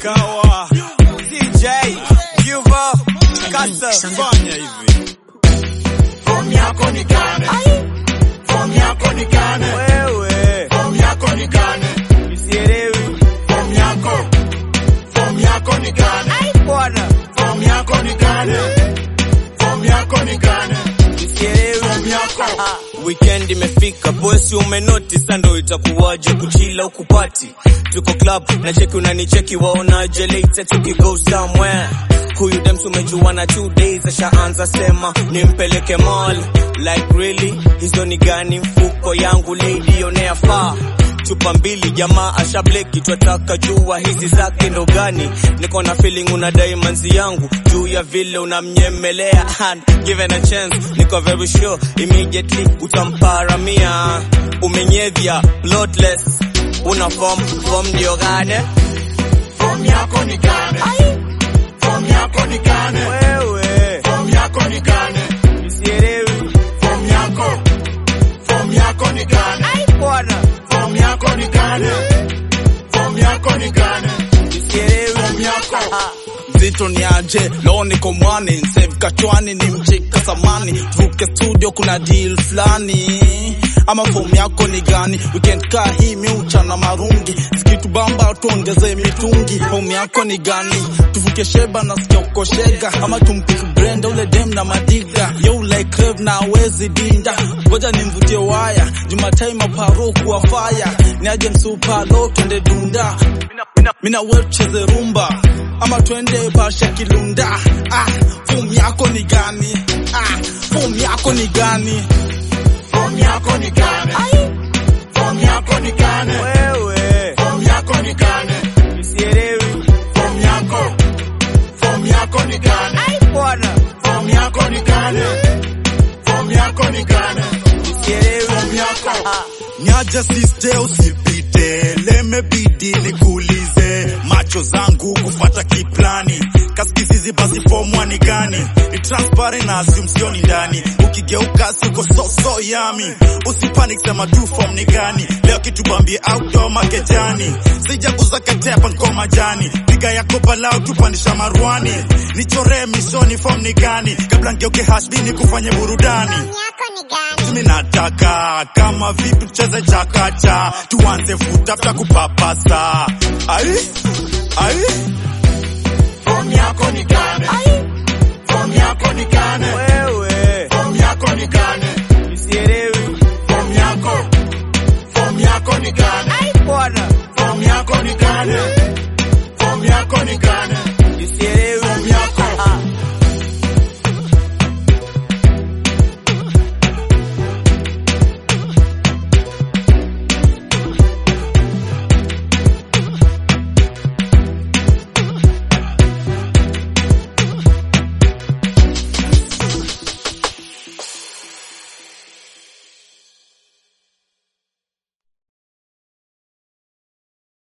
Kawa DJ Yuva Kasa fanya hivi. Form yako ni gani? Form yako ni gani? Wewe Form yako ni gani? misielewi. Form yako ni gani? Bwana Form yako ni gani? Form yako ni gani? misielewi. Form yako. Weekend imefika, bosi umenoti, sando itakuwaje kuchila huku party. Tuko club, na cheki unanicheki waonaje later tuki go somewhere. Huyu dem tumejuana 2 days, ashaanza sema nimpeleke mall. Like really, hizo ni gani? Mfuko yangu lady onea far. Chupa mbili jamaa ashableki, twataka jua hizi zake ndo gani. Niko na feeling unadai manzi yangu juu ya vile unamnyemelea. And given a chance, niko very sure immediately utamparamia. Umenyevya bloodless, una form ndio gane. Form yako ni gani? Form yako ni gani? Wewe Form yako ni gani? misielewi. Form yako ni gani? Bwana Form yako ni gani? Form yako ni gani? misielewi. Form yako. Zito ni aje, leo niko mwani, save kachwani ni mcheka samani, vuke studio kuna deal flani. Ama form yako ni gani? Weekend kaa hii miucha na marungi, zikitu bamba tuongeze mitungi. Form yako ni gani? Tuvuke sheba na sikia ukoshega, ama tumpik Brenda ule dem na madiga. Yo like crave na wezi dinda, ngoja nimvutie waya, Jumatime paro kuwa fire. Ni aje msupa lo twende dunda, mina wewe cheze rumba, ama twende basha kilunda. Form yako ni gani? Form yako ni gani? Form yako ni gani? Form yako ni gani? Wewe Form yako ni gani? misielewi. Form yako ni gani? Bwana Form yako ni gani? Form yako ni gani? misielewi. Form yako. Nyaja siste usipite, lemebidi nikuulize, macho zangu kufata kiplani, kaskizizi basi form ni gani? Ni transparent na sioni ndani, ukigeuka siko so yami, usipanic sema tu form ni gani? Leo kitu bambie outdoor makejani, sija kuzakatepa ngoma jani, piga yako balao tupandisha marwani, nichore mishoni form ni gani? Kabla ngeuke hashbini kufanya burudani. Mimi nataka kama vipi tucheze chakacha, tuanze futafuta kupapasa. Ai Form yako ni gani? Form yako ni gani? Wewe Form yako ni gani? misielewi. Form yako ni gani? Bwana Form yako ni gani? Form yako ni gani?